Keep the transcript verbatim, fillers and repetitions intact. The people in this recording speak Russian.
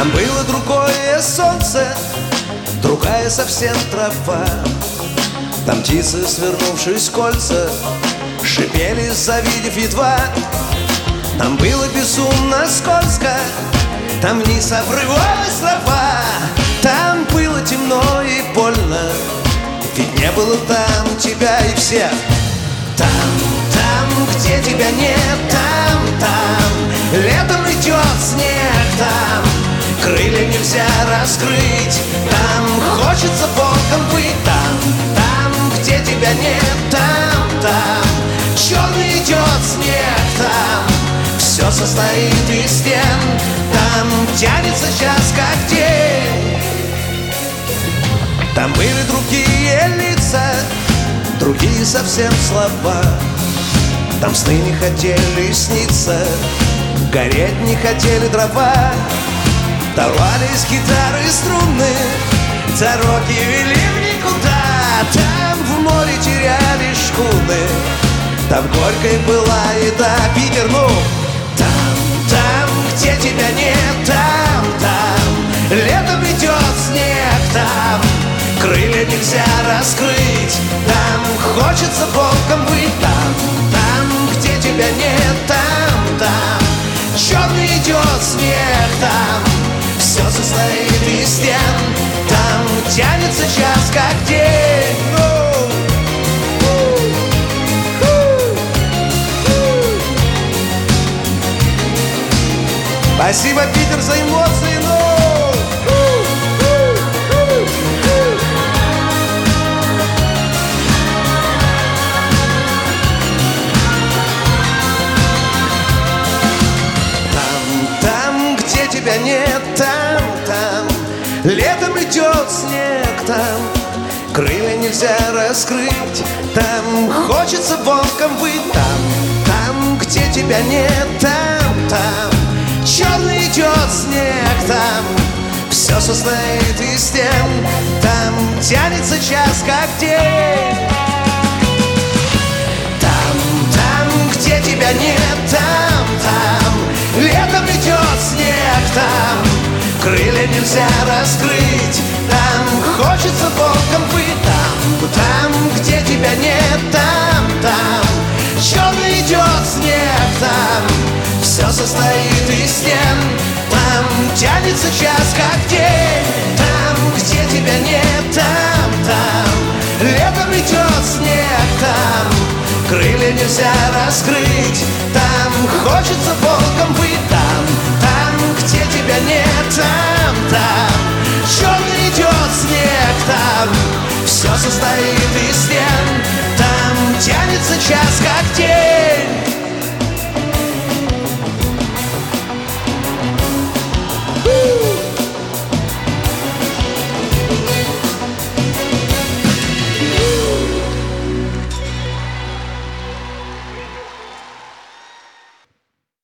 Там было другое солнце, другая совсем трава. Там птицы, свернувшись в кольца, шипели, завидев едва. Там было безумно скользко, там вниз обрывалась трава. Там было темно и больно, ведь не было там тебя и всех. Там, там, где тебя нет, там, там летом идет снег, там крылья нельзя раскрыть, там хочется волком быть. Там, там, где тебя нет, там, там черный идет снег, там все состоит из стен, там тянется час как день. Там были другие лица, другие совсем слова. Там сны не хотели сниться, гореть не хотели дрова. Давались гитары струны, дороги вели в никуда. Там в море теряли шхуны, там горькой была еда. Питер, ну, там, там, где тебя нет, там, там летом идет снег, там крылья нельзя раскрыть, там хочется волком быть. Там, там, где тебя нет, там, там черный идет снег, там все состоит из стен, там тянется час как день. Спасибо, Питер, за эмоции, ну! Тебя нет, там, там летом идет снег, там крылья нельзя раскрыть, там хочется волком быть. Там, там, где тебя нет, там, там черный идет снег, там все состоит из стен, там тянется час как день. Там, там, где тебя нет, там, там летом идет снег, там крылья нельзя раскрыть, там хочется волком быть. Там, там, где тебя нет, там, там черный идет снег, там все состоит из стен, там тянется час как день. Там, где тебя нет, там, там летом идет снег, там крылья нельзя раскрыть, там хочется волком быть. Там, там, где тебя нет, там, там черный идет снег, там все состоит из стен, там тянется час как день.